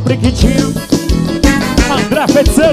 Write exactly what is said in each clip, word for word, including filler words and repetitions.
Priquitinho, André Feiticeiro.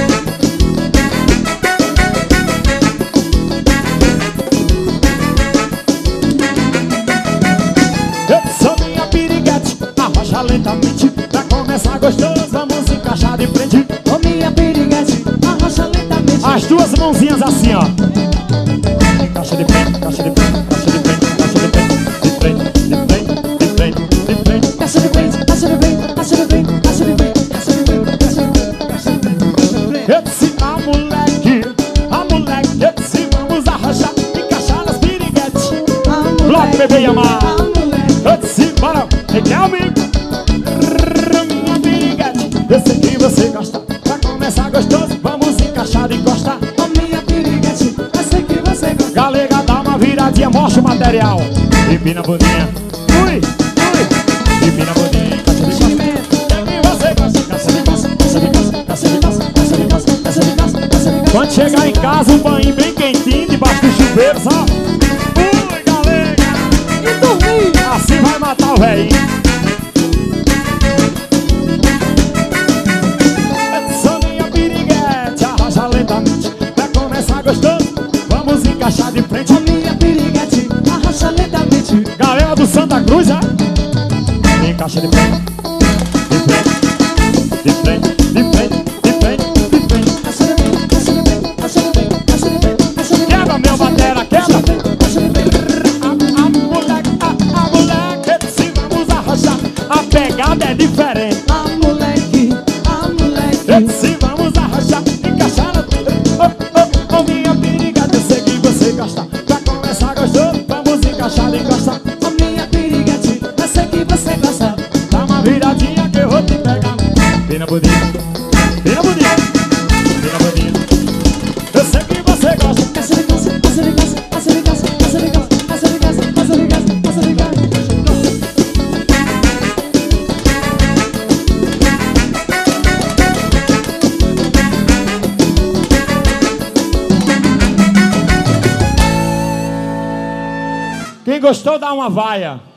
Eu sou minha piriguete, arrocha lentamente. Pra começar gostoso, vamos encaixar de frente. Ô minha piriguete, arrocha lentamente. As duas mãozinhas assim, ó. Encaixa de frente, encaixa de frente, encaixa de frente, encaixa de frente, de frente, de frente, de frente, de frente. Encaixa de frente, encaixa de frente, encaixa de frente, encaixa de frente, encaixa de frente, encaixa de frente, encaixa de frente. Eu disse a moleque, a moleque, eu disse vamos arrochar, encaixar nas piriguetes. Bloco bebê e amar. Eu disse bora, Riquelme. Uma piriguete, eu sei que você gosta. Pra começar gostoso, vamos encaixar e encostar. Ô minha piriguete, eu sei que você gosta. Galega, dá uma viradinha, mostra o material. Empina a bundinha, ui, ui. Empina a bundinha, encaixa de costa. E você gosta, caça de costa, caça de costa, caça de costa, caça de costa, caça de costa, caça de costa. Quando chegar em casa, um banho bem quentinho, debaixo do chuveiro, só. Ui, galega. E dormir. Assim vai matar o velhinho. Sou minha piriguete, arrocha lentamente. Pra começar gostoso, vamos encaixar de frente. Ô minha piriguete, arrocha lentamente. Galera do Santa Cruz, é? Encaixa de frente, de frente, de frente, de frente, de frente, de frente. Encaixa de frente, encaixa de frente, encaixa de frente, encaixa de frente, encaixa de frente. Quebra, meu batera, quebra. Encaixa de frente. A, a moleque, a, a moleque, se vamos arrochar, a pegada é diferente. A moleque, a moleque. Se vamos arrochar, encaixar na... Oh, oh, oh, minha piriguete, eu sei que você gosta. Pra começar gostoso, vamos encaixar e encostar. Ô minha piriguete, eu sei que você gosta. Dá uma viradinha que eu vou te pegar. Pina budinha, pina budinha, pina budinha. Eu sei que você gosta. Encaixa de costa, encaixa de costa, encaixa de costa, encaixa de costa, encaixa de costa, encaixa de costa, encaixa de costa. Quem gostou, dá uma vaia.